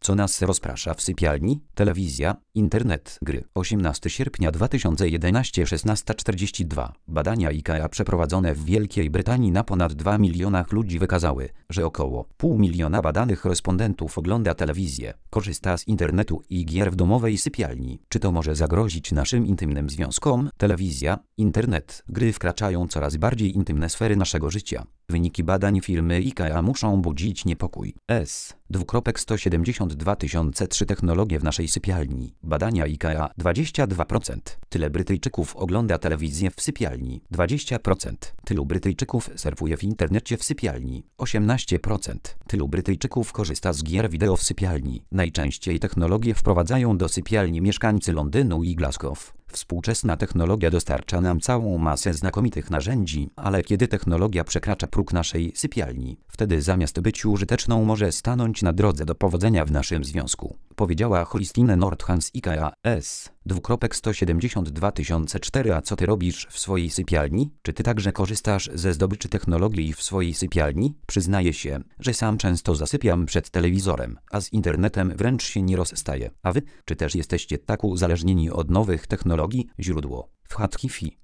Co nas rozprasza w sypialni? Telewizja, internet, gry. 18 sierpnia 2011 16:42. Badania IKEA przeprowadzone w Wielkiej Brytanii na ponad 2 milionach ludzi wykazały, że około 500 000 badanych respondentów ogląda telewizję, korzysta z internetu i gier w domowej sypialni. Czy to może zagrozić naszym intymnym związkom? Telewizja, internet, gry wkraczają coraz bardziej intymne sfery naszego życia. Wyniki badań firmy IKEA muszą budzić niepokój. 172 003 technologie w naszej sypialni. Badania IKEA 22%. Tyle Brytyjczyków ogląda telewizję w sypialni. 20%. Tylu Brytyjczyków surfuje w internecie w sypialni. 18%. Tylu Brytyjczyków korzysta z gier wideo w sypialni. Najczęściej technologie wprowadzają do sypialni mieszkańcy Londynu i Glasgow. Współczesna technologia dostarcza nam całą masę znakomitych narzędzi, ale kiedy technologia przekracza próg naszej sypialni, wtedy zamiast być użyteczną może stanąć na drodze do powodzenia w naszym związku, powiedziała Christine Nordham z IKEA. 172 004. A co ty robisz w swojej sypialni? Czy ty także korzystasz ze zdobyczy technologii w swojej sypialni? Przyznaję się, że sam często zasypiam przed telewizorem, a z internetem wręcz się nie rozstaję. A wy? Czy też jesteście tak uzależnieni od nowych technologii? Źródło: Whad Hi-Fi.